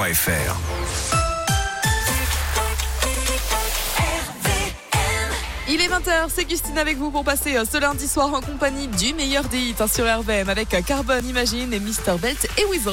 rdvm.fr. Il est 20h, c'est Gustine avec vous pour passer ce lundi soir en compagnie du meilleur des hits sur RVM avec Carbone, Imagine et Mr. Belt et Weasel.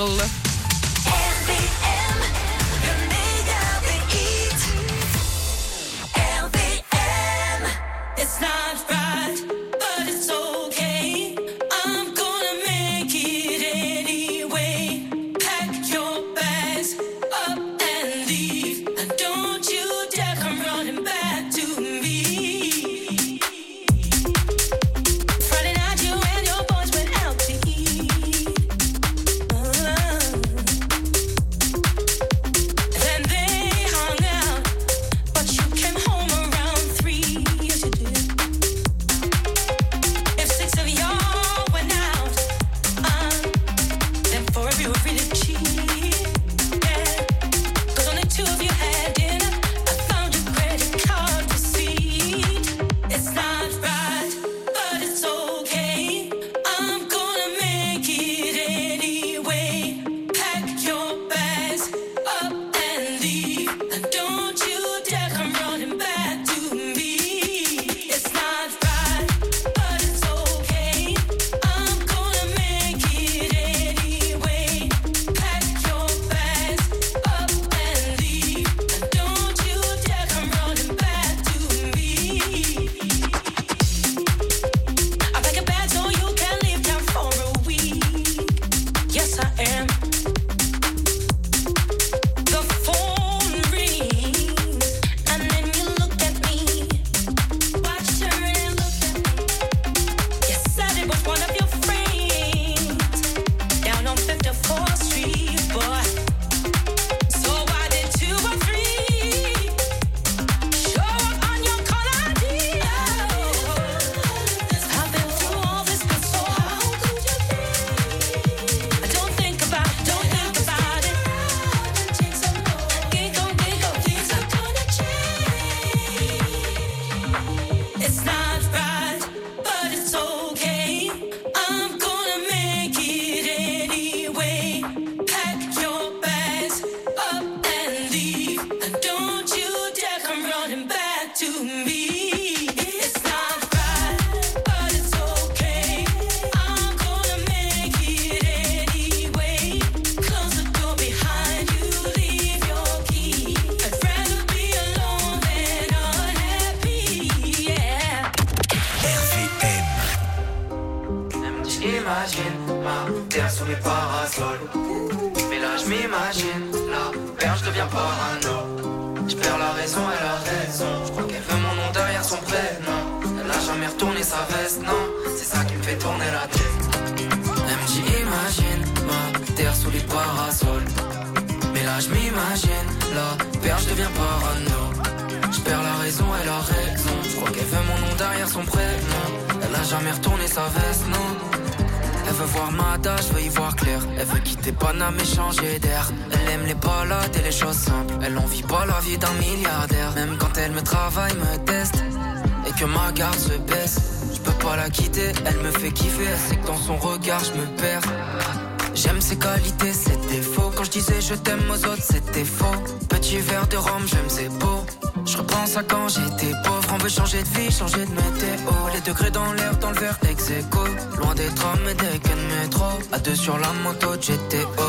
Elle me fait kiffer, elle sait que dans son regard je me perds. J'aime ses qualités, ses défauts. Quand je disais je t'aime aux autres, c'était faux. Petit verre de rhum, j'aime ses beaux. Je repense à quand j'étais pauvre. On veut changer de vie, changer de météo. Les degrés dans l'air, dans le verre ex-aequo. Loin des trams et des quais de métro. À deux sur la moto de GTO.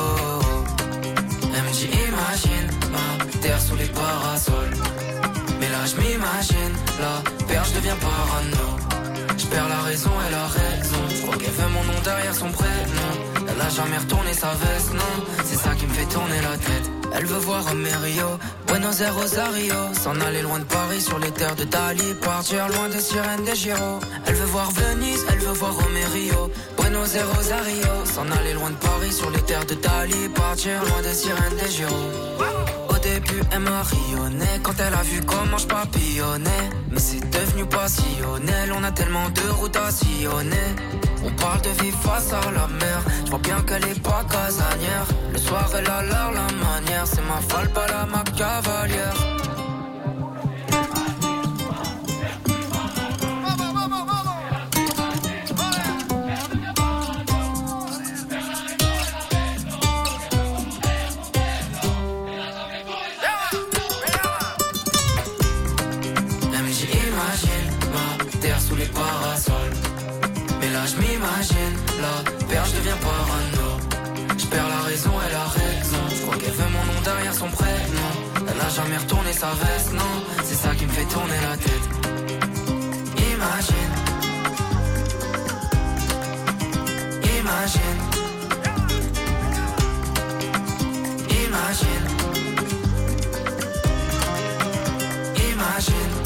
Elle me dit imagine, ma terre sous les parasols. Mais là je m'imagine, la perche devient parano. Je perds la raison, elle a raison. Je crois qu'elle veut mon nom derrière son prénom. Elle a jamais retourné sa veste, non. C'est ça qui me fait tourner la tête. Elle veut voir Rio, Buenos Aires, Rosario. S'en aller loin de Paris sur les terres de Dali. Partir loin des sirènes des Giro. Elle veut voir Venise, elle veut voir Rio, Buenos Aires, Rosario. S'en aller loin de Paris sur les terres de Dali. Partir loin des sirènes des Giro. Au début elle m'a rayonné quand elle a vu comment je papillonnais. Mais c'est devenu passionnel, on a tellement de routes à sillonner. On parle de vivre face à la mer, je vois bien qu'elle est pas casanière. Le soir elle a l'air la manière, c'est ma folle pas la ma cavalière. je m'imagine la perche devient parano. Je perds la raison, elle a raison. Je crois qu'elle veut mon nom derrière son prénom. Elle a jamais retourné sa veste, non. C'est ça qui me fait tourner la tête. Imagine. Imagine. Imagine. Imagine.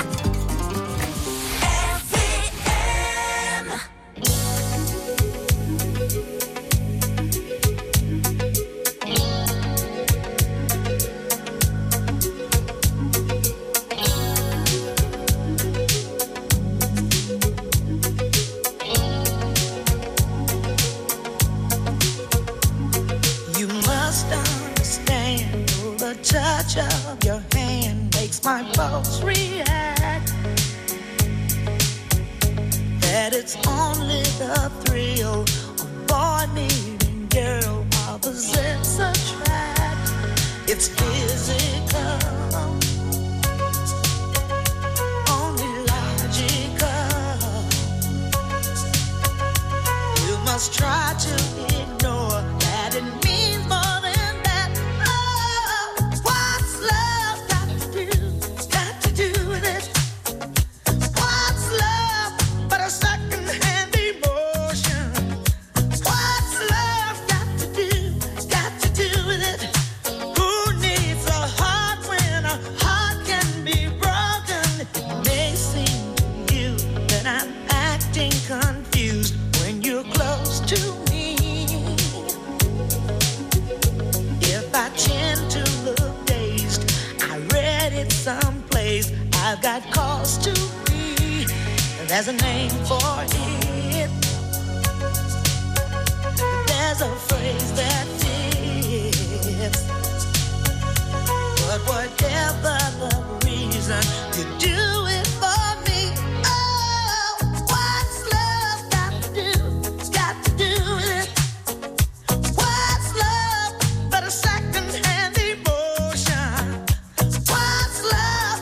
Touch of your hand makes my pulse react. That it's only the thrill of boy meeting girl opposites attract. It's physical, only logical. You must try to ignore that it means more. I've got cause to be. There's a name for it. There's a phrase that fits. But whatever the reason, you do it for me. Oh, what's love got to do? Got to do with it. What's love but a second-hand emotion? What's love?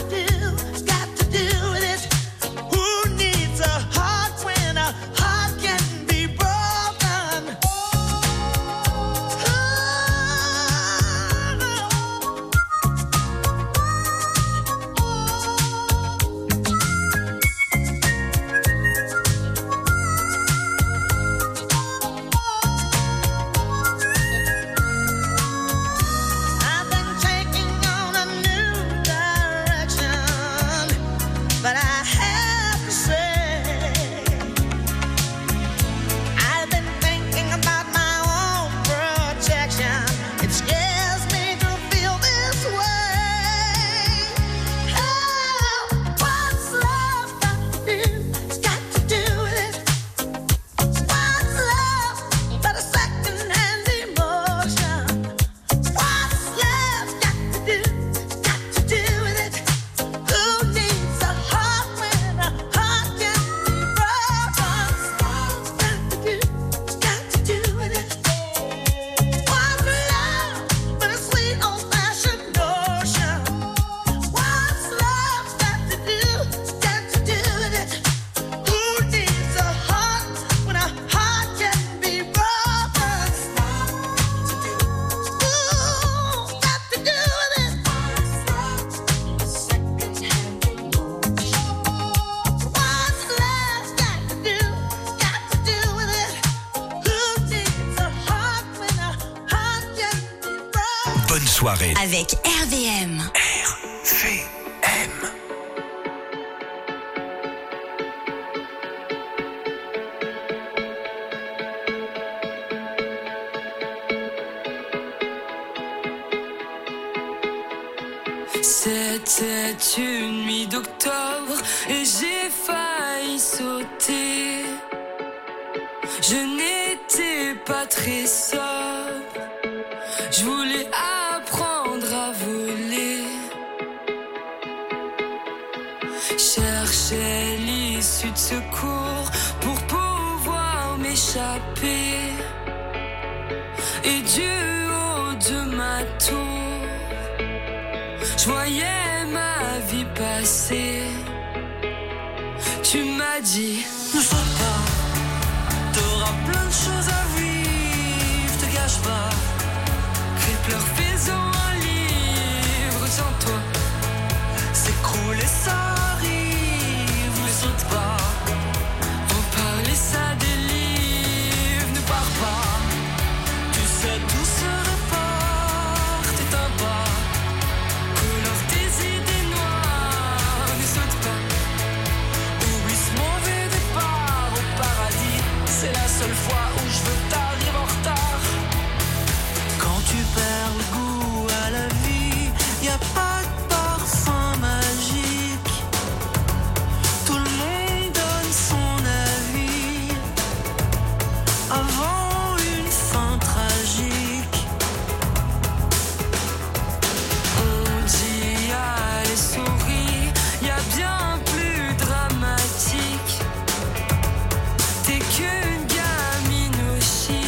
Soirée avec RVM. RVM. C'était une nuit d'octobre et j'ai failli sauter. Je n'étais pas très sobre. Je voulais apprendre à voler. Cherchais l'issue de secours pour pouvoir m'échapper. Et du haut de ma tour, je voyais ma vie passer. Tu m'as dit, ne saute pas. de choses à vivre, te gâche pas. Crie, pleure, fais-en un livre, tiens-toi. S'écroule et ça arrive, ne saute pas. Reparler ça délivre, ne pars pas. Tu sais tout se répare, t'éteins pas. Colore tes idées noires, ne saute pas. Oublie ce mauvais départ au paradis. C'est la seule fois où je veux que t'arrives en retard. Quand tu perds le goût à la vie, y a pas de parfum magique. Tout le monde donne son avis avant une fin tragique. On dit allez souris, y a bien plus dramatique. T'es qu'une gamine aussi.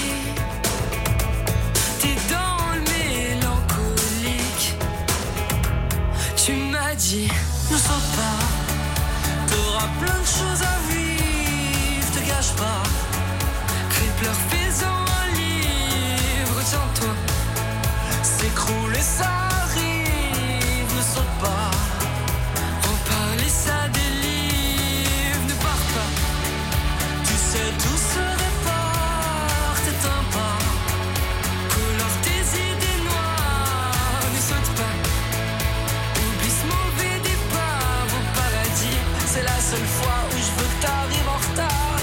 T'es dans le mélancolique. Tu m'as dit Ne saute pas, t'auras plein de choses à vivre, te gâche pas. crie, pleure, fais-en un livre, tiens-toi. S'écroule et ça arrive, ne saute pas. Reparler ça délivre, ne pars pas. Tu sais tout se répare, t'éteins pas. Colore tes idées noires, ne saute pas. Oublie ce mauvais départ au paradis. C'est la seule fois où je veux que t'arrives en retard.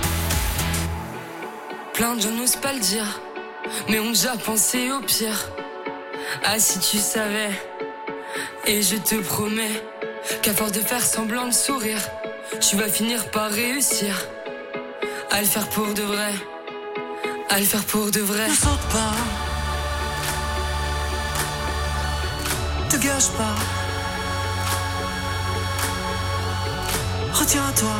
Plein de gens n'osent pas le dire, mais ont déjà pensé au pire. Ah, si tu savais. Et je te promets qu'à force de faire semblant de sourire, tu vas finir par réussir à le faire pour de vrai. À le faire pour de vrai. Ne saute pas, te gâche pas. Retiens-toi,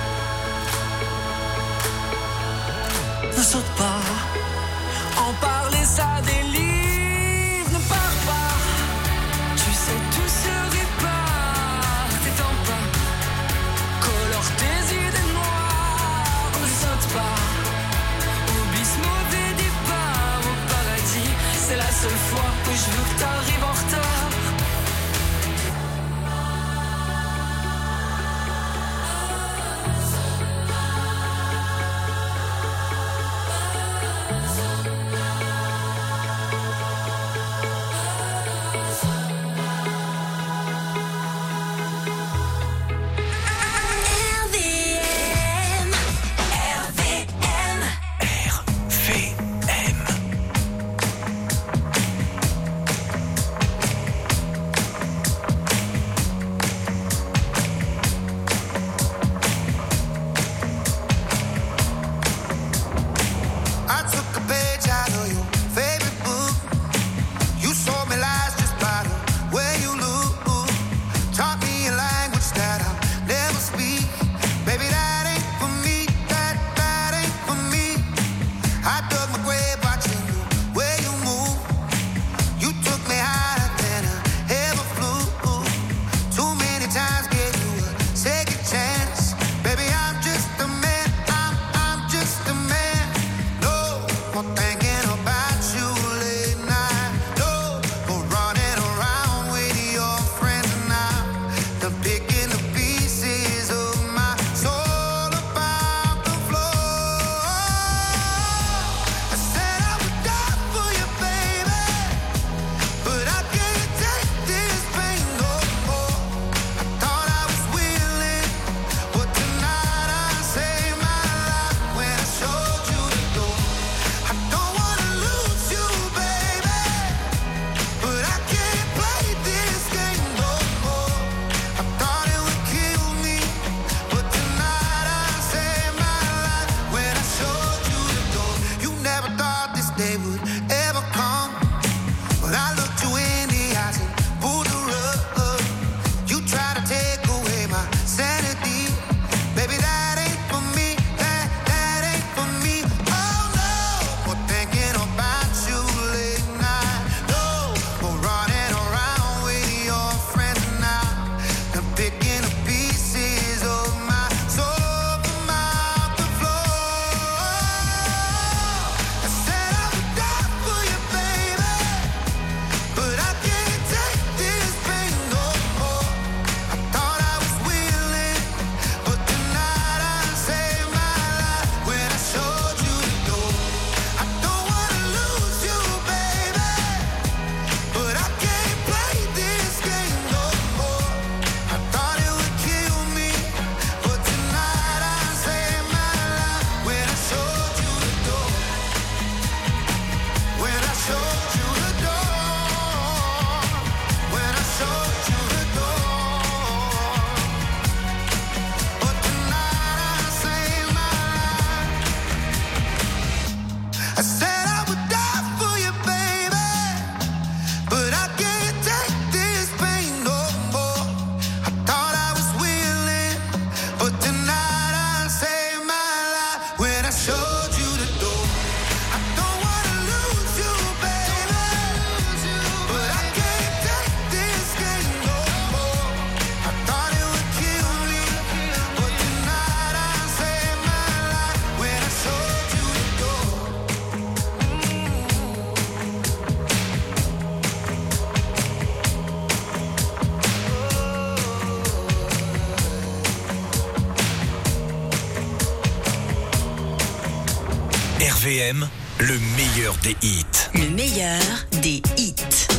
ne saute pas. En parler ça délivre, ne pars pas. Tu sais tout se répare, t'étends pas. Colore tes idées noires, ne saute pas. Oublie ce mauvais départ au paradis. C'est la seule fois où je veux que t'arrives en retard. RVM. RVM, le meilleur des hits. Le meilleur des hits.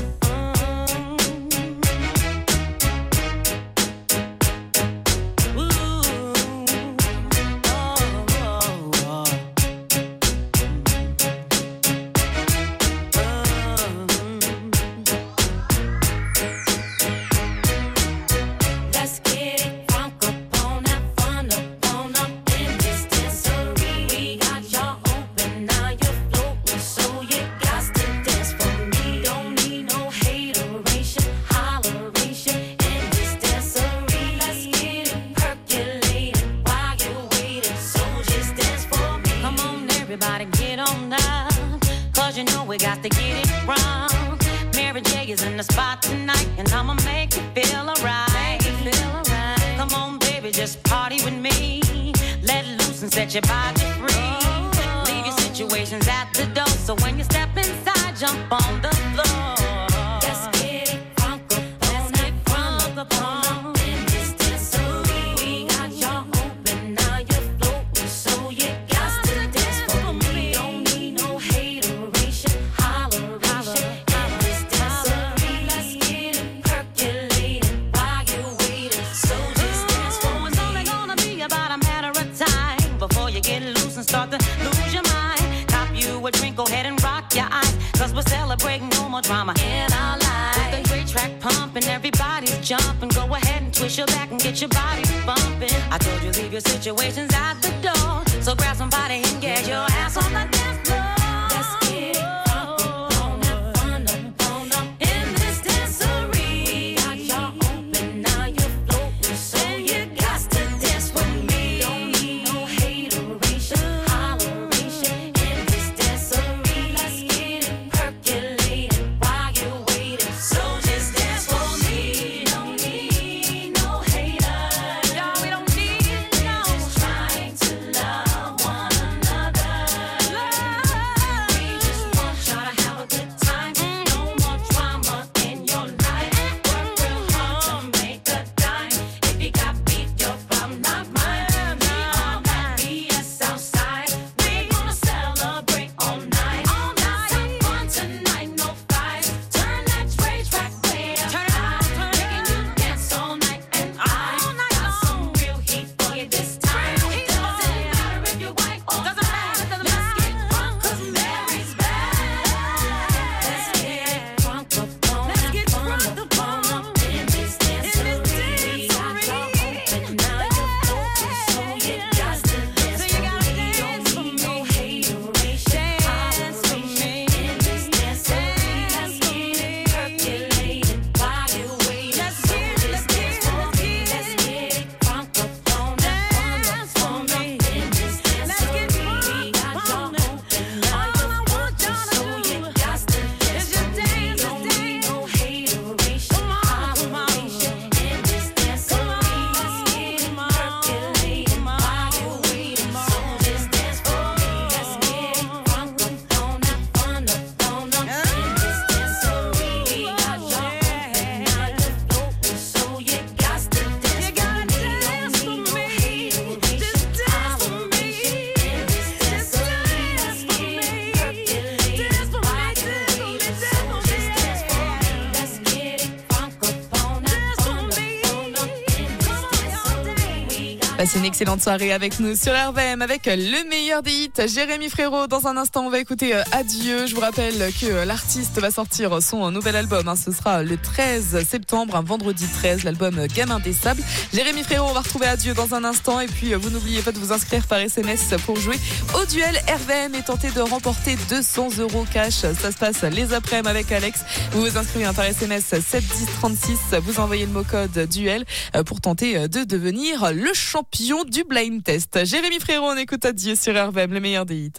Passez une excellente soirée avec nous sur RVM avec le meilleur des hits, Jérémy Frérot. Dans un instant, on va écouter Adieu. Je vous rappelle que l'artiste va sortir son nouvel album. Ce sera le 13 septembre, un vendredi 13, l'album Gamin des Sables. Jérémy Frérot, on va retrouver Adieu dans un instant. Et puis, vous n'oubliez pas de vous inscrire par SMS pour jouer au duel RVM et tenter de remporter 200 € cash. Ça se passe les après-midi avec Alex. Vous vous inscrivez par SMS 71036. Vous envoyez le mot code duel pour tenter de devenir le champion du blind test. Jérémy Frérot, on écoute Adieu sur RVM, le meilleur des hits.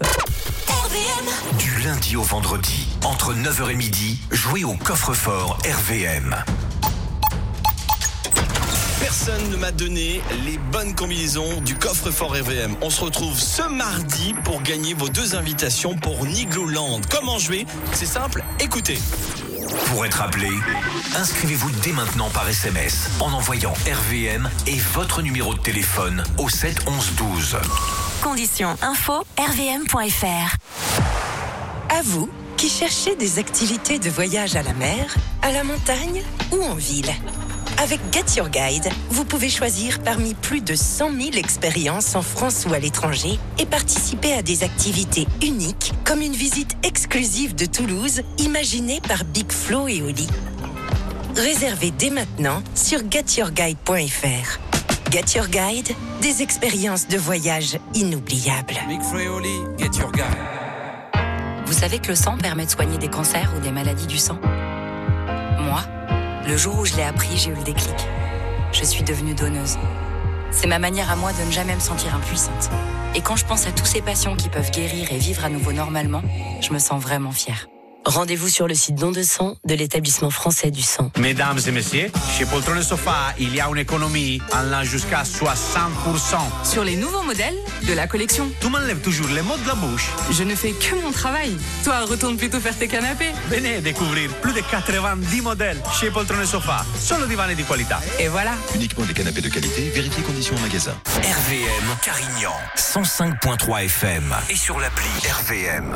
RVM. Du lundi au vendredi, entre 9h et midi, jouez au coffre-fort RVM. Personne ne m'a donné les bonnes combinaisons du coffre-fort RVM. On se retrouve ce mardi pour gagner vos 2 invitations pour Nigloland. Comment jouer? C'est simple, écoutez. Pour être appelé, inscrivez-vous dès maintenant par SMS en envoyant RVM et votre numéro de téléphone au 7 11 12. Conditions info rvm.fr. À vous qui cherchez des activités de voyage à la mer, à la montagne ou en ville. Avec Get Your Guide, vous pouvez choisir parmi plus de 100 000 expériences en France ou à l'étranger et participer à des activités uniques comme une visite exclusive de Toulouse imaginée par Big Flo et Oli. Réservez dès maintenant sur getyourguide.fr. Get Your Guide, des expériences de voyage inoubliables. Big Flo et Oli, Get Your Guide. Vous savez que le sang permet de soigner des cancers ou des maladies du sang ? Moi, le jour où je l'ai appris, j'ai eu le déclic. Je suis devenue donneuse. C'est ma manière à moi de ne jamais me sentir impuissante. Et quand je pense à tous ces patients qui peuvent guérir et vivre à nouveau normalement, je me sens vraiment fière. Rendez-vous sur le site Don de sang de l'établissement français du sang. Mesdames et messieurs, chez Poltrone Sofa, il y a une économie allant jusqu'à 60%. Sur les nouveaux modèles de la collection. Tu m'enlèves toujours les mots de la bouche. Je ne fais que mon travail. Toi, retourne plutôt faire tes canapés. Venez découvrir plus de 90 modèles chez Poltrone Sofa. Solo divani di qualità. Et voilà. Uniquement des canapés de qualité, vérifiez conditions en magasin. RVM Carignan, 105.3 FM et sur l'appli RVM.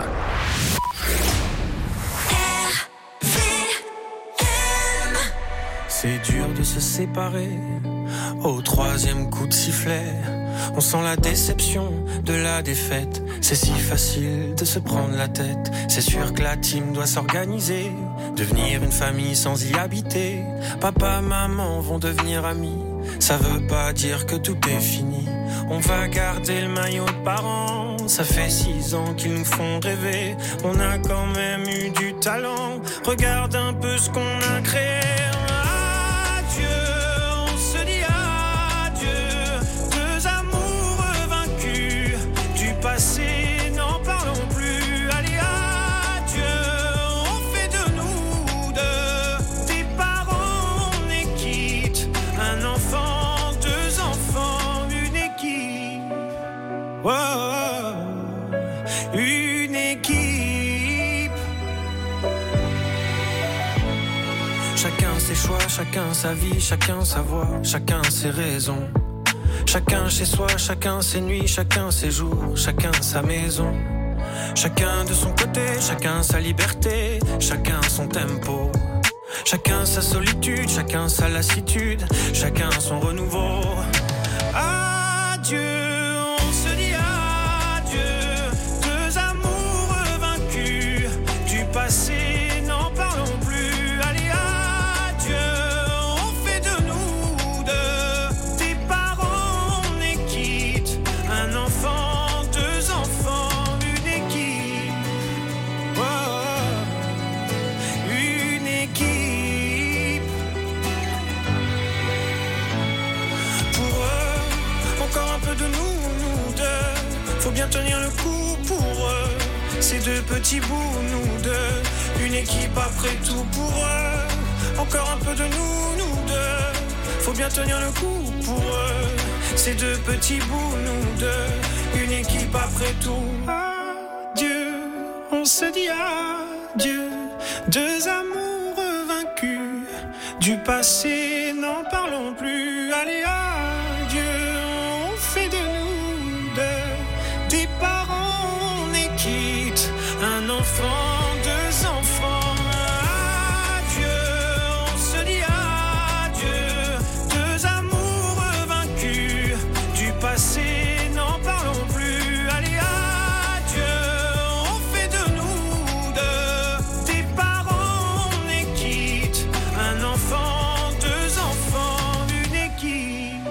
C'est dur de se séparer au troisième coup de sifflet. On sent la déception de la défaite. C'est si facile de se prendre la tête. C'est sûr que la team doit s'organiser, devenir une famille sans y habiter. Papa, maman vont devenir amis. Ça veut pas dire que tout est fini. On va garder le maillot de parents. Ça fait 6 ans qu'ils nous font rêver. On a quand même eu du talent. Regarde un peu ce qu'on a créé. Passé, n'en parlons plus. Allez, adieu, on fait de nous deux des parents, on est quitte. Un enfant, 2 enfants, une équipe. Oh, une équipe. Chacun ses choix, chacun sa vie, chacun sa voix, chacun ses raisons. Chacun chez soi, chacun ses nuits, chacun ses jours, chacun sa maison. Chacun de son côté, chacun sa liberté, chacun son tempo. Chacun sa solitude, chacun sa lassitude, chacun son renouveau. Adieu, on se dit adieu. 2 amours vaincus du passé, n'en parlons plus. Allez, adieu, on fait de nous deux des parents, on est quitte. Un enfant, 2 enfants, une équipe. Oh, une équipe. Pour eux, encore un peu de nous deux. Faut bien tenir le coup pour eux. Ces 2 petits bouts, nous deux. Une équipe après tout pour eux. Encore un peu de nous deux. Faut bien tenir le coup pour eux. Ces 2 petits bouts, nous deux. Une équipe après tout. Adieu, on se dit adieu. 2 amours vaincus du passé, n'en parlons plus. Allez, adieu, on fait de nous deux des parents, on est quitte. Un enfant, 2 enfants. Adieu, on se dit adieu. 2 amours vaincus du passé, n'en parlons plus. Allez, adieu, on fait de nous deux des parents, on est quitte. Un enfant, 2 enfants, une équipe.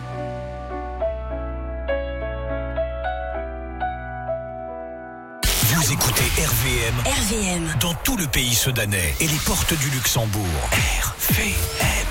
Vous écoutez RVM. RVM. Dans tout le pays sudanais et les portes du Luxembourg. RVM.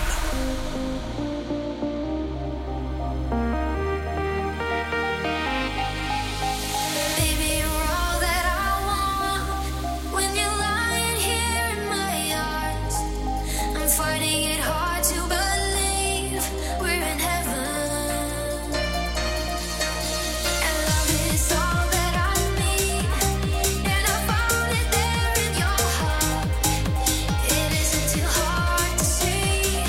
It isn't too hard to see.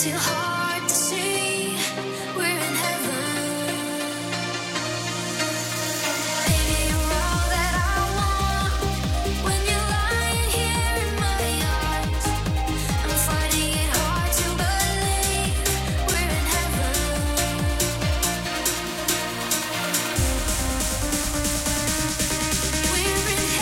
too hard to see. We're in heaven. Baby, you're all that I want. When you're lying here in my arms, I'm finding it hard to believe we're in heaven. We're in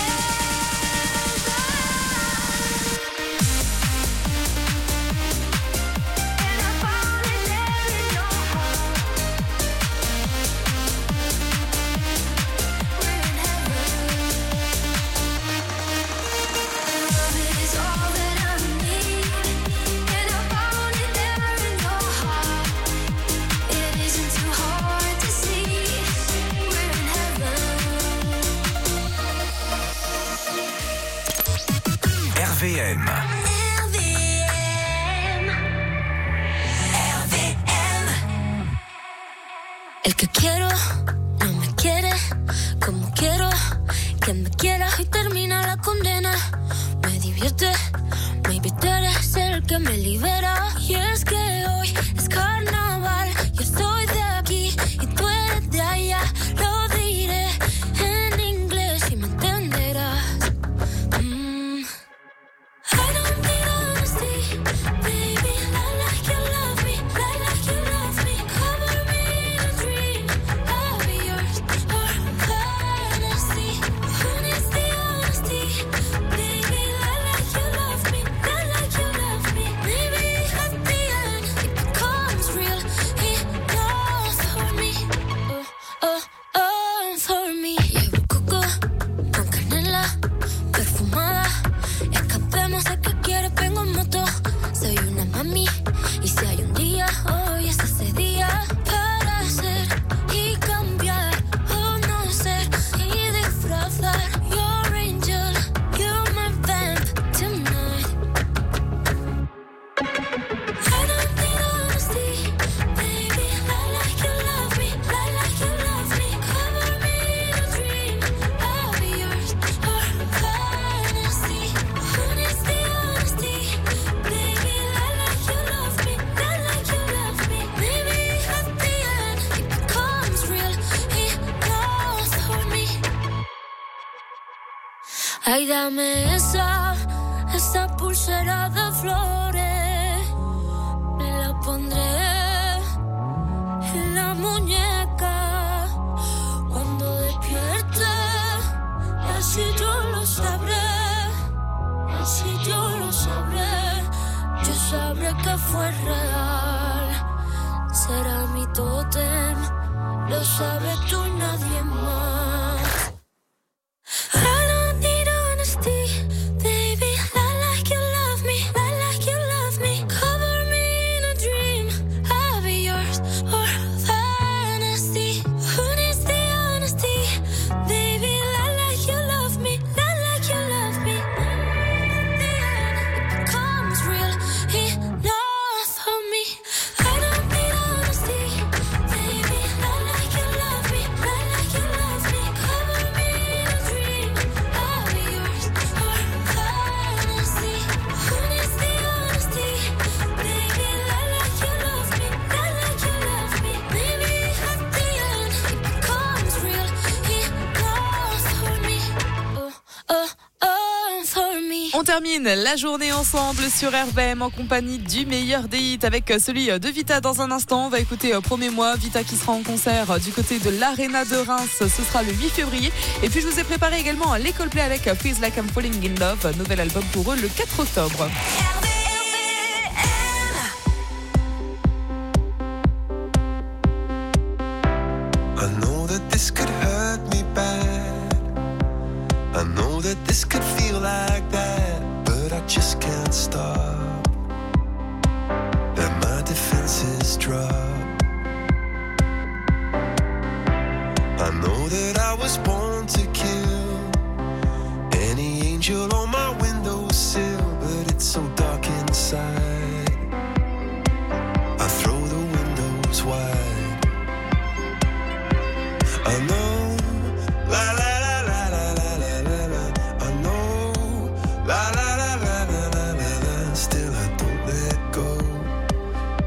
RVM. El que quiero no me quiere como quiero que me quiera y termina la condena. Me divierte, maybe tú eres el que me libera. Y es que hoy es carnaval, yo soy de aquí y tú eres de allá. Lo diré en inglés y me entenderás. I don't need honesty, baby. Lie like you love me, lie like you love me. Cover me in a dream, I'll be yours for fantasy. Who needs the honesty, baby? Lie like you love me, lie like you love me. Maybe at the end it becomes real enough for me. For me. Llevo coco con canela perfumada. Escapemos el que quiere, vengo en moto. Soy una mami y si hay un día, hoy es ese día para ser y cambiar o no ser y disfrazar. Your angel, you're my vamp tonight. I don't need honesty, baby. Lie like you love me, lie like you love me. Cover me in a dream, I'll be yours for fantasy. Who needs the honesty, baby? Lie like you love me, lie like you love me. Maybe at the end it becomes real enough for me. Ay, dame esa pulsera de flores. Me la pondré en la muñeca cuando despierte. Y así yo lo sabré. Así yo lo sabré. Yo sabré que fue real. Será mi tótem. Lo sabes tú y nadie más. I don't need honesty, baby. Lie like you love me, lie like you love me. Cover me in a dream, I'll be yours for fantasy. Who needs the honesty, baby? Lie like you love me, lie like you love me. At the end, it becomes real enough for me. I don't need honesty, baby. Lie like you love me, lie like you love me. Cover me in a dream, I'll be yours for fantasy. Who needs the honesty, baby? Lie like you love me, lie like you love me. Maybe at the end it becomes real enough for me. For me. On termine la journée ensemble sur RVM en compagnie du meilleur des hits avec celui de Vita dans un instant. On va écouter Promets-moi, Vita qui sera en concert du côté de l'Arena de Reims. Ce sera le 8 février. Et puis je vous ai préparé également les Coldplay avec Feels Like I'm Falling in Love, nouvel album pour eux le 4 octobre. I know that this could hurt me bad. I know that this could feel like that, but I just can't stop. And my defenses drop. I know that I was born to kill. Any angel on my windowsill, but it's so dark inside. I throw the windows wide. I know, la la la la la la la la la. I know, la la la la la la la la. Still I don't let go.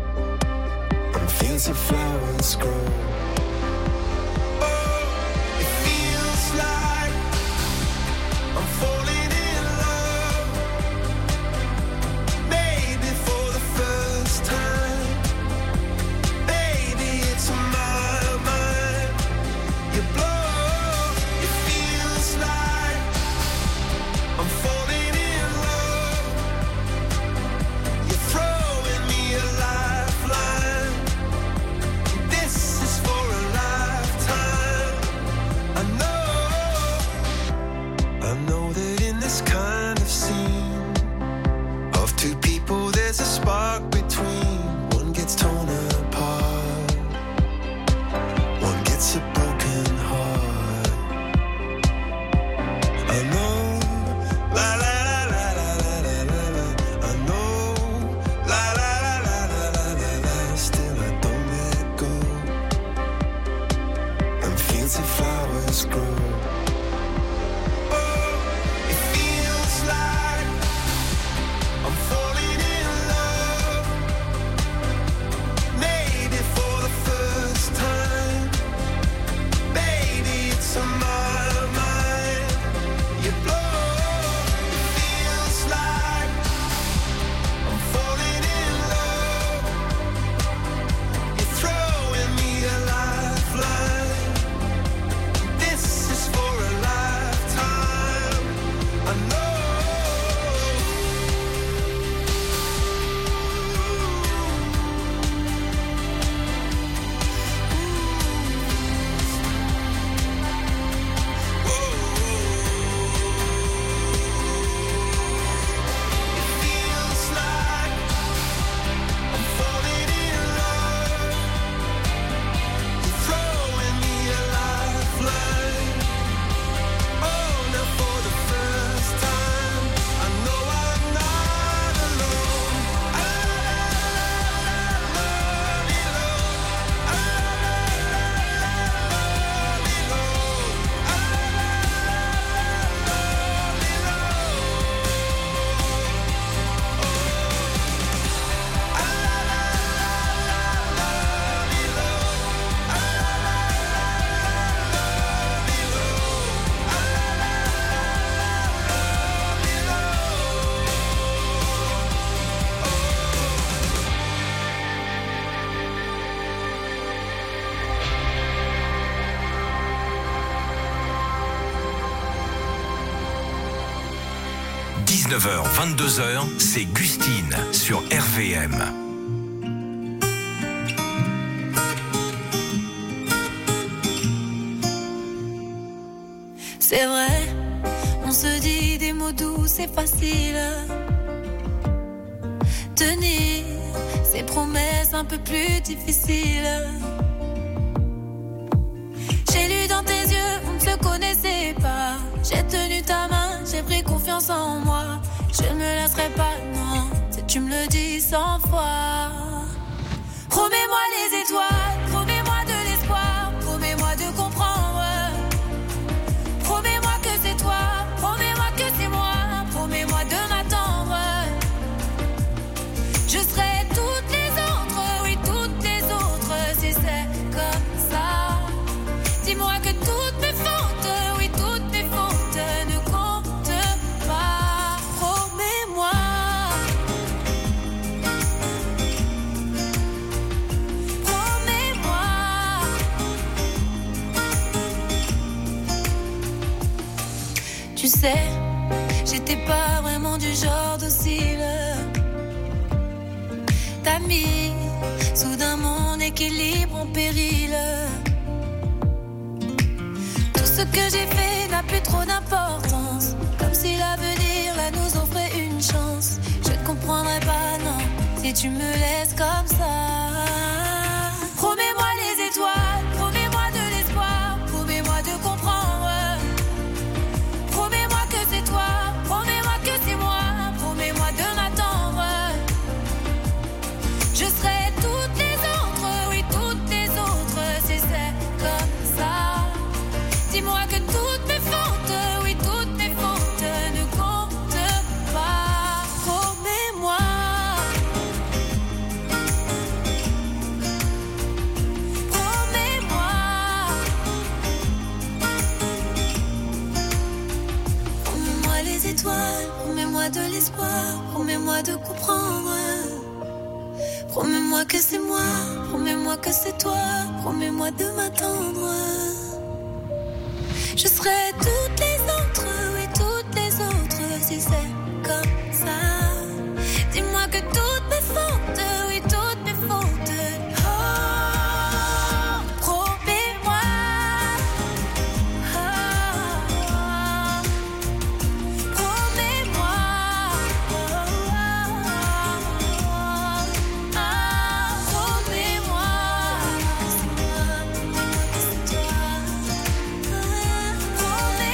the flowers grow. Oh, it feels like I'm falling in love. Maybe for the first time. Baby, it's on my mind. You blow. It feels like I'm falling in love. You're throwing me a lifeline. This is for a lifetime. I know. Feels like I'm falling in love. You're throwing me a lifeline. Oh, now for the first time, I know I'm not alone. – 19h, 22h, c'est Gustine sur RVM. C'est vrai, on se dit des mots doux, c'est facile. Tenir ces promesses un peu plus difficiles. J'ai lu dans tes yeux, on ne se connaissait pas. J'ai tenu ta main, j'ai pris confiance en moi. Je ne me laisserai pas, non, si tu me le dis 100 fois. Promets-moi les étoiles, promets-moi de l'espoir, promets-moi de comprendre. Promets-moi que c'est toi, promets-moi que c'est moi, promets-moi de m'attendre. Je serai toutes les autres, oui toutes les autres, si c'est comme ça. Dis-moi que toutes mes fautes, oui toutes mes fautes ne comptent pas. Promets-moi. Promets-moi. Tu sais, j'étais pas vraiment du genre docile. T'as mis soudain mon équilibre en péril. Tout ce que j'ai fait n'a plus trop d'importance. Comme si l'avenir là nous offrait une chance. Je ne comprendrai pas, non, si tu me laisses comme ça. Promets-moi les étoiles, promets-moi de l'espoir, promets-moi de comprendre. Promets-moi que c'est toi, promets-moi que c'est moi, promets-moi de m'attendre. Je serai toutes les autres, oui toutes les autres, si c'est comme ça. Dis-moi que toutes mes fautes, oui toutes mes fautes ne comptent pas. Promets-moi. Promets-moi. Promets-moi les étoiles, promets-moi de l'espoir, promets-moi de comprendre. Promets-moi que c'est moi, promets-moi que c'est toi, promets-moi de m'attendre. Je serai toutes les autres, oui toutes les autres, si c'est comme ça. Dis-moi que toutes mes fautes, oui toutes mes fautes. Oh, promets-moi. Oh, promets-moi. Oh, promets-moi. C'est moi, c'est toi. Promets-moi.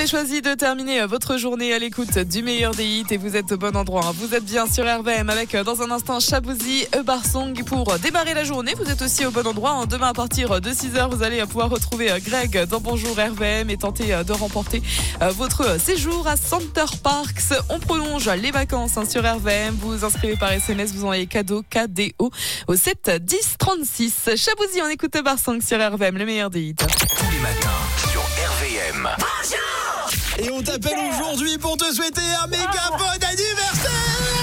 avez choisi de terminer votre journée à l'écoute du meilleur des hits et vous êtes au bon endroit. Vous êtes bien sur RVM avec dans un instant Shabouzey, Ebarsong pour démarrer la journée. Vous êtes aussi au bon endroit. Demain à partir de 6h, vous allez pouvoir retrouver Greg dans Bonjour RVM et tenter de remporter votre séjour à Center Parks. On prolonge les vacances sur RVM. Vous vous inscrivez par SMS, vous envoyez cadeau KDO au 7 10 36. Shabouzey, on écoute Ebarsong sur RVM, le meilleur des hits. Tous les matins sur RVM. Et on t'appelle aujourd'hui pour te souhaiter un méga bon anniversaire.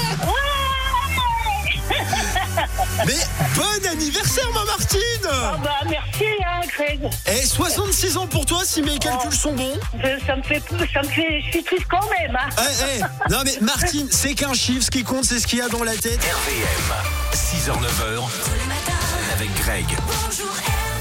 Mais bon anniversaire, ma Martine. Merci, Greg. Et 66 ans pour toi, si mes calculs sont bons. Ça me fait, je suis triste quand même. Non mais Martine, c'est qu'un chiffre, ce qui compte, c'est ce qu'il y a dans la tête. RVM, 6h, 9h, avec Greg. Bonjour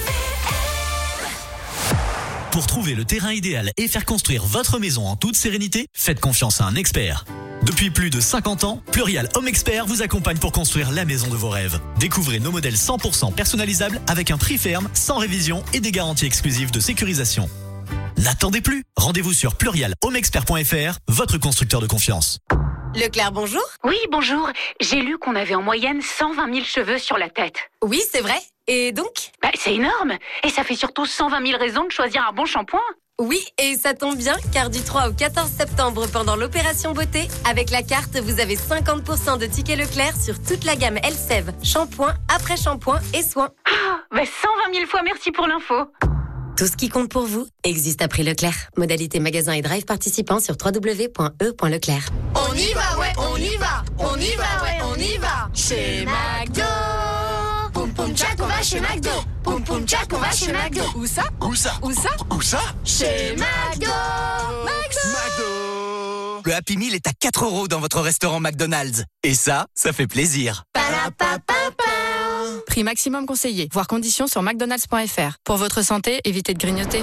Pour trouver le terrain idéal et faire construire votre maison en toute sérénité, faites confiance à un expert. Depuis plus de 50 ans, Plurial Home Expert vous accompagne pour construire la maison de vos rêves. Découvrez nos modèles 100% personnalisables avec un prix ferme, sans révision et des garanties exclusives de sécurisation. N'attendez plus. Rendez-vous sur plurialhomexpert.fr, votre constructeur de confiance. Leclerc, bonjour. Oui, bonjour. J'ai lu qu'on avait en moyenne 120 000 cheveux sur la tête. Oui, c'est vrai. Et donc ? C'est énorme. Et ça fait surtout 120 000 raisons de choisir un bon shampoing. Oui, et ça tombe bien, car du 3 au 14 septembre, pendant l'opération beauté, avec la carte, vous avez 50% de tickets Leclerc sur toute la gamme Elseve, shampoing, après-shampoing et soins. 120 000 fois merci pour l'info. Tout ce qui compte pour vous existe à prix Leclerc. Modalité magasin et drive participants sur www.e.leclerc. On y va, ouais, on y va. On y va, ouais, on y va. Chez McDo. Poum poum tchac, on va chez McDo. Poum poum tchac, on va chez McDo. Où ça? Où ça? Où ça? Où ça? Chez McDo. McDo. Le Happy Meal est à 4 € dans votre restaurant McDonald's. Et ça fait plaisir. Prix maximum conseillé. Voir conditions sur mcdonalds.fr. Pour votre santé, évitez de grignoter.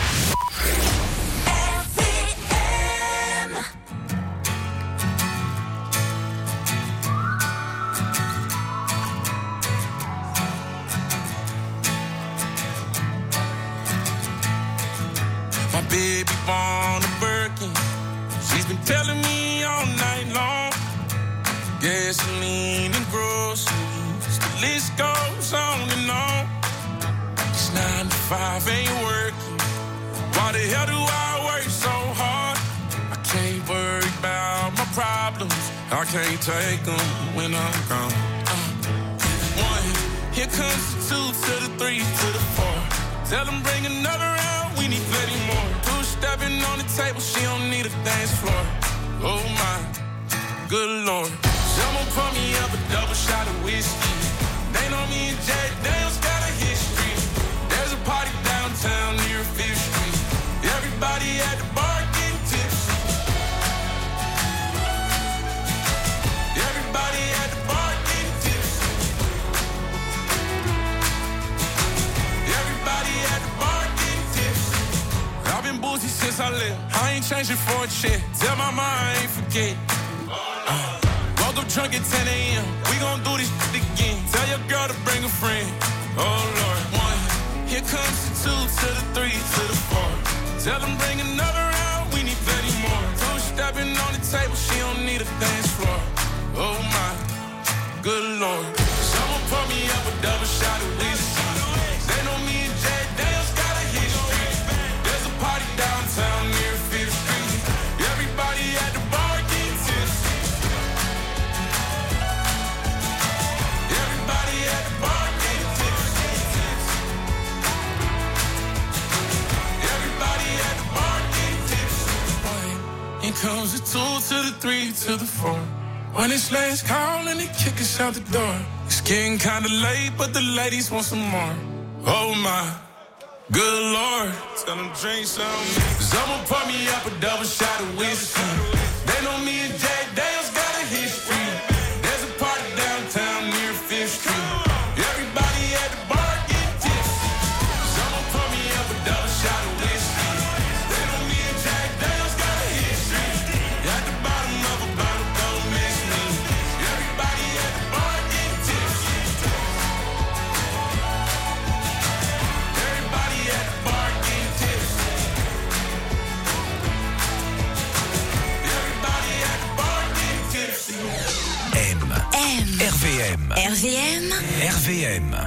My baby born a Birkin. She's been telling me all night long. Gasoline and groceries, the list goes on and on. This 9 to 5 ain't working. Why the hell do I work so hard? I can't worry about my problems. I can't take them when I'm gone. 1, here comes the 2 to the 3 to the 4. Tell them bring another round, we need plenty more. 2 stepping on the table, she don't need a dance floor. Oh my, good Lord. Someone pour me up a double shot of whiskey. They know me and Jack Daniels got a history. There's a party downtown near 5th Street. Everybody at the bar getting tipsy. Everybody at the bar getting tipsy. Everybody at the bar getting tipsy. I've been boozy since I left. I ain't changing for a check. Tell my mom I ain't forget. Woke up drunk at 10 a.m. We gon' do this shit again. Tell your girl to bring a friend. Oh Lord. 1, here comes the 2 to the 3 to the 4. Tell them bring another round, we need plenty more. 2 stepping on the table, she don't need a dance floor. Oh my, good Lord. Someone pour me up a double shot of whiskey. They know me and Jack Daniels got a history. There's a party downtown near 5th Street. Everybody at the bar getting tipsy. Everybody at the bar getting tipsy. Everybody at the bar getting tipsy. Here comes the 2 to the 3 to the 4. When it's last call and they kick us out the door. It's getting kinda late, but the ladies want some more. Oh my, good Lord. Tell them drink some. Someone pour me up a double shot of whiskey. They know me and Jack Daniels got a history. There's a party downtown near 5th Street. Everybody at the bar getting tipsy. Someone pour me up a double shot of whiskey. They know me and Jack Daniels got a history. At the bottom of a bottle, don't miss me. Everybody at the bar getting tipsy. Everybody at the bar getting tipsy. RVM. RVM. RVM.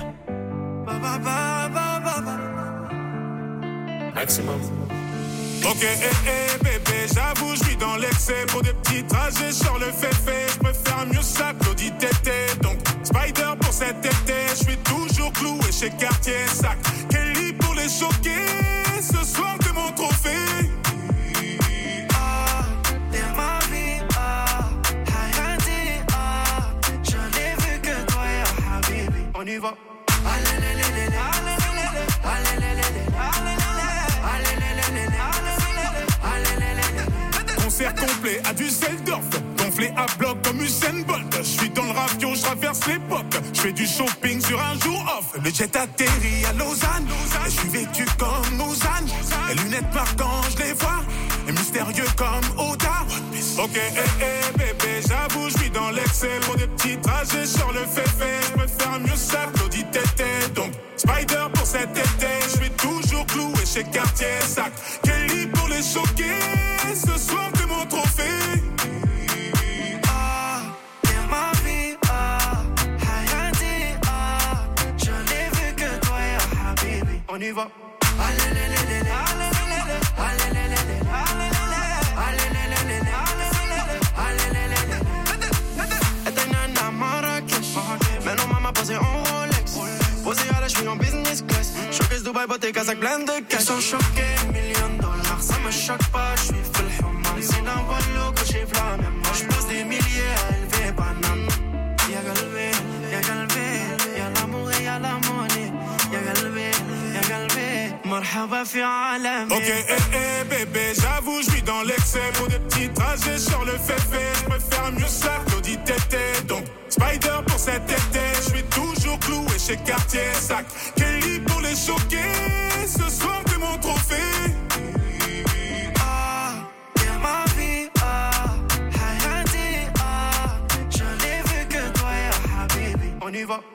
Maximum. Ok, bébé, j'avoue, je vis dans l'excès. Pour des petits trajets, sur le fait. Je préfère mieux ça, Claudie Tété. Donc, Spider pour cet été. Je suis toujours cloué chez Cartier. Sac, Kelly pour les choquer. Ce soir, que mon trophée. T'es ma vie, Hayati, je n'ai vu que toi, ya Habibi. On y va. Concert complet à Düsseldorf, gonflé à bloc comme Usain Bolt. Je suis dans le ravio, je traverse l'époque. Je fais du shopping sur un jour off. Le jet atterrit à Lausanne. Et je suis vêtu comme Lausanne. Les lunettes marquantes, je les vois. Et mystérieux comme Oda. Ok, bébé, j'avoue, je vis dans l'excès. Pour des petits trajets sur le fait. Je préfère mieux ça, Claudie Tété. Donc, Spider pour cet été. Je suis toujours cloué chez Cartier. Sac, Kelly pour les choquer. Ce soir, que mon trophée. T'es ma vie, Hayati, je n'ai vu que toi, ya Habibi. On y va. Maintenant maman posée en Rolex. Posée à la j'suis en business class. Showcase Dubaï, beauté, Kazakh, plein de cash. Ils sont choqués, $1 million. Ça me choque pas, j'suis full human. C'est d'un bolo que j'ai flamme. Moi j'pose des milliers à élever banane. Y'a galvé, y'a l'amour et y'a la monnaie. Y'a galvé, marhaba fi alami. Ok, bébé, j'avoue, je vis dans l'excès. Pour des petits trajets sur le fait. Je préfère mieux ça, Claudie Tété. Donc, Spider pour cet été. Je suis toujours cloué chez Cartier. Sac, Kelly pour les choquer. Ce soir, que mon trophée. T'es ma vie, Hayati, je n'ai vu que toi, ya Habibi. On y va.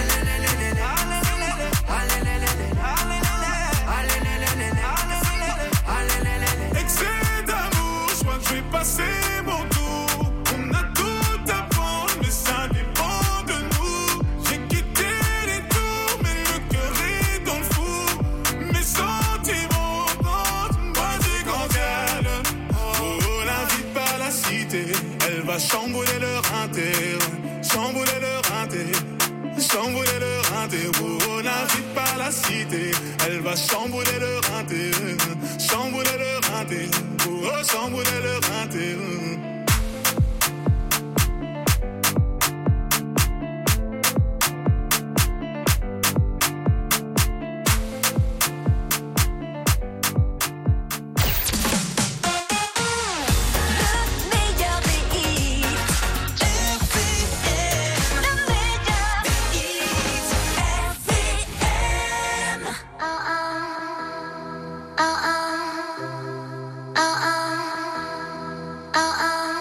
Excès d'amour, je crois que je vais passer mon tour. On a tout à prendre, mais ça dépend de nous. J'ai quitté les tours, mais le cœur est dans le four. Mes sentiments comptent, moi j'y grandelle. Oh, l'invite par la cité, elle va chambouler leur inter. Chambouler leur inter. Chambouler leur inter. Oh, l'invite par la cité, elle va chambouler leur inter. Chambouler leur inter. Oh, chambouler leur inter. Oh, oh.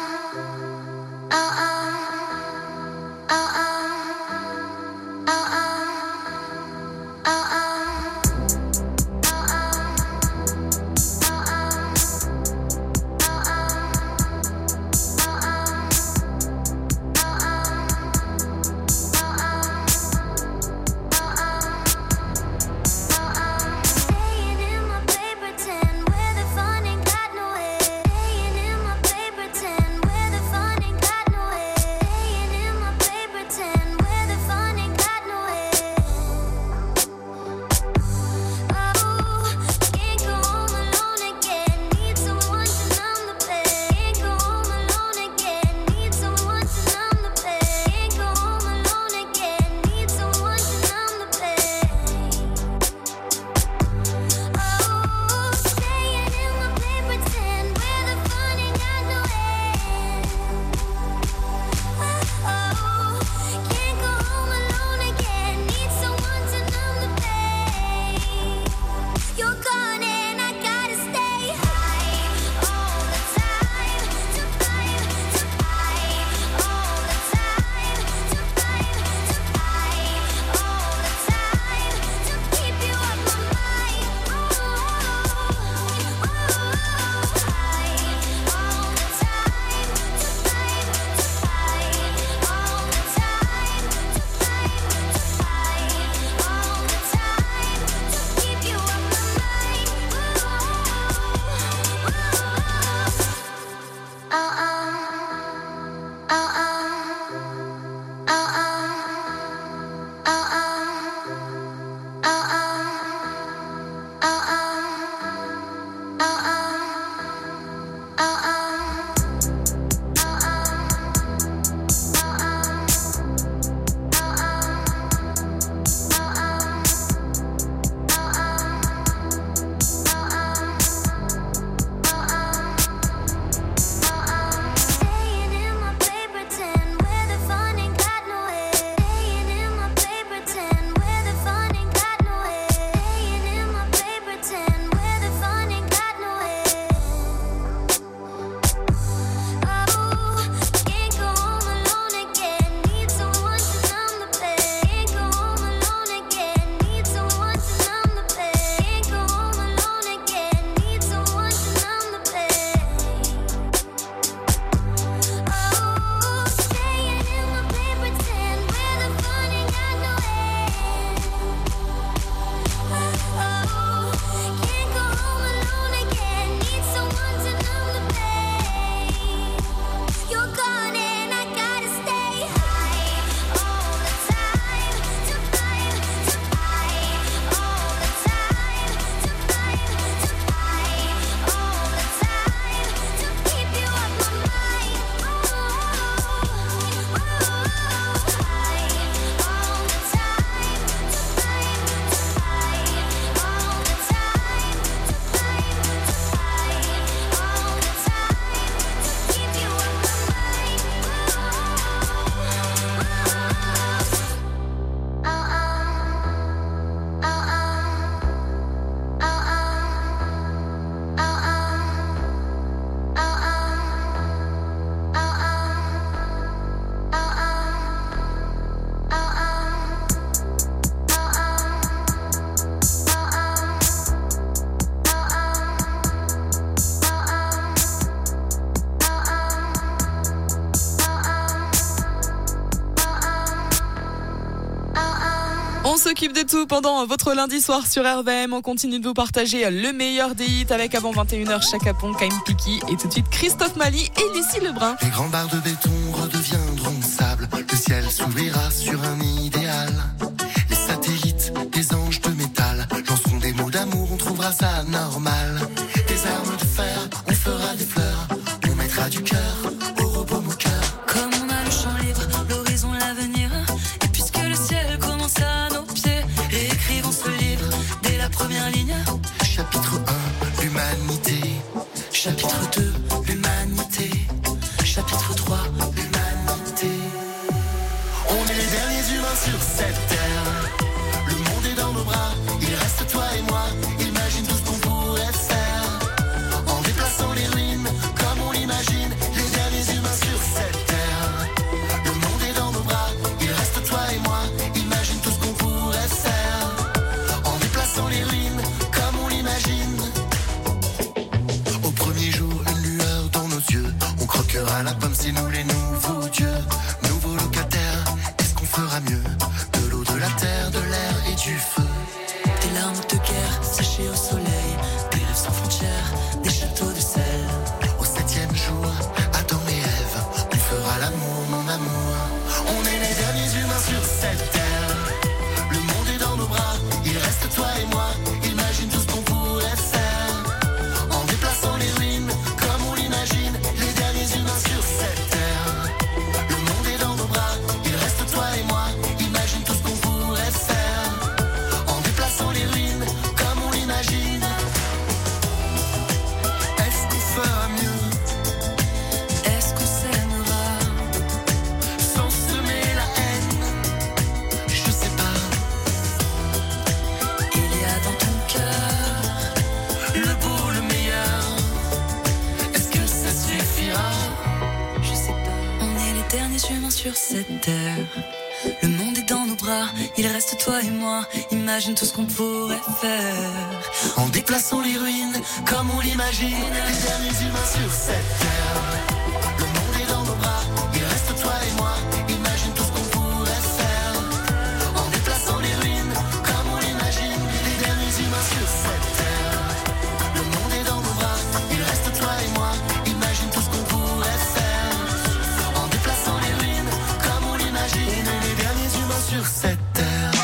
On s'occupe de tout pendant votre lundi soir sur RVM. On continue de vous partager le meilleur des hits avec avant 21h Chaka Ponk, Kaim Piki et tout de suite Christophe Mali et Lucie Lebrun. Les grands barres de béton redeviendront sable. Le ciel s'ouvrira sur un idéal. Les satellites, des anges de métal lanceront des mots d'amour, on trouvera ça normal. Des armes de fer, on fera des fleurs. On mettra du cœur au robot moqueur. Comme on a le champ libre, l'horizon, l'avenir. Et puisque le ciel commence à nos pieds, réécrivons ce livre dès la première ligne. Chapitre 1, l'humanité. Chapitre 2, l'humanité. Chapitre 3, l'humanité. On est les derniers humains sur cette terre. Le monde est dans nos bras, il reste toi et moi. Imagine tout ce qu'on pourrait faire. En déplaçant les ruines, comme on l'imagine. Les derniers humains sur cette terre. Le monde est dans nos bras, il reste toi et moi. Imagine tout ce qu'on pourrait faire. En déplaçant les ruines, comme on l'imagine. Au premier jour, une lueur dans nos yeux. On croquera la pomme, c'est nous les nouveaux dieux. Nouveaux locataires, est-ce qu'on fera mieux? De l'eau, de la terre, de l'air et du feu. Des larmes de guerre séchées au soleil, des rêves sans frontières, des châteaux de sel. Au 7e jour, Adam et Ève, on fera l'amour, mon amour. On est les derniers humains sur cette terre. Le monde est dans nos bras, il reste toi et moi. Imagine tout ce qu'on pourrait faire. En déplaçant les ruines, comme on l'imagine. Les derniers humains sur cette terre. Le monde est dans nos bras, il reste toi et moi. Imagine tout ce qu'on pourrait faire. En déplaçant les ruines, comme on l'imagine. Est-ce qu'on fera mieux? Est-ce qu'on s'aimera Sans semer la haine? Je sais pas. Il y a dans ton cœur Le beau, le meilleur. Est-ce que ça suffira? Je sais pas. On est les derniers humains sur cette terre. Le monde est dans nos bras, il reste toi et moi. Imagine tout ce qu'on pourrait faire. En déplaçant les ruines, comme on l'imagine. Les derniers humains sur cette terre. Le monde est dans nos bras, il reste toi et moi. Imagine tout ce qu'on pourrait faire. En déplaçant les ruines, comme on l'imagine. Les derniers humains sur cette terre. Le monde est dans nos bras, il reste toi et moi. Imagine tout ce qu'on pourrait faire. En déplaçant les ruines, comme on l'imagine. Les derniers humains sur cette terre.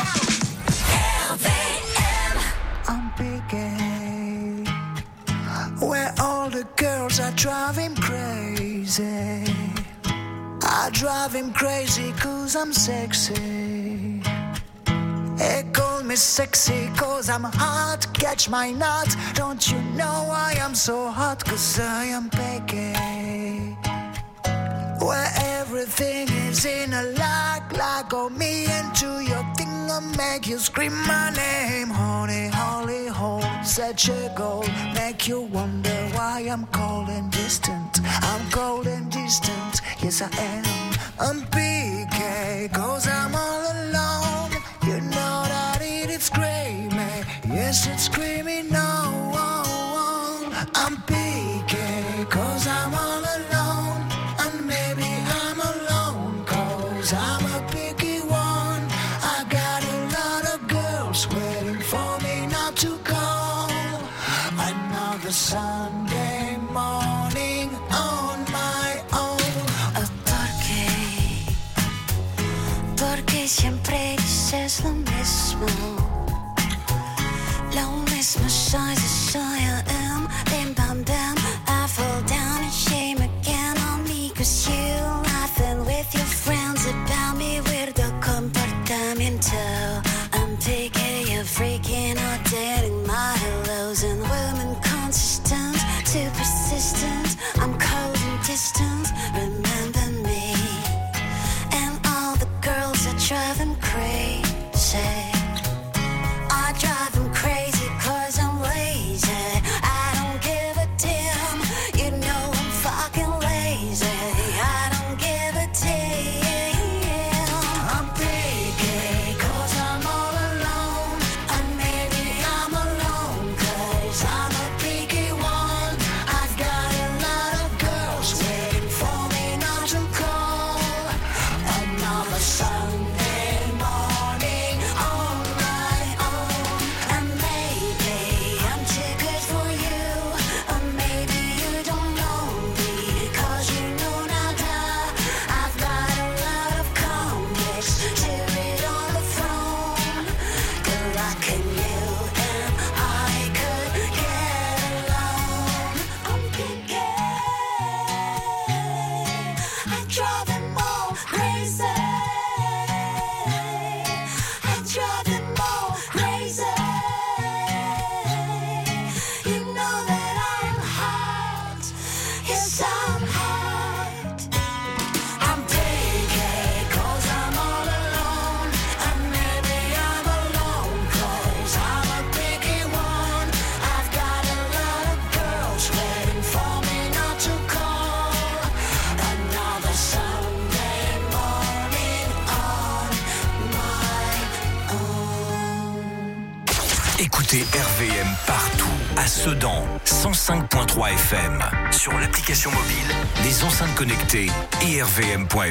I'm picking where all the girls are driving crazy. I drive him crazy cause I'm sexy. They call me sexy cause I'm hot. Catch my nut. Don't you know I am so hot cause I am picky. Where everything is in a lock, go me into your thing and make you scream my name. Honey, holy hole, such a goal. Make you wonder why I'm cold and distant. I'm cold and distant, yes I am. I'm PK, cause I'm all alone. You know that it's screaming, yes it's screaming no. I'm PK, cause I'm all alone. And maybe I'm alone, cause I'm a picky one. I got a lot of girls waiting for me not to go. Another Sunday morning on my own. Porque siempre dices lo mismo. Lo mismo soy, soy I am. Bim bam bam, I fall down in shame again on me. Cause you laughing with your friends about me. Weirdo comportamiento. I'm taking you freaking out, dating my hellos and women consistent, too persistent. I'm cold and distant, remember me. And all the girls that drive him crazy. I drive him crazy cause I'm lazy. Écoutez RVM partout, à Sedan, 105.3 FM, sur l'application mobile, les enceintes connectées et rvm.fr.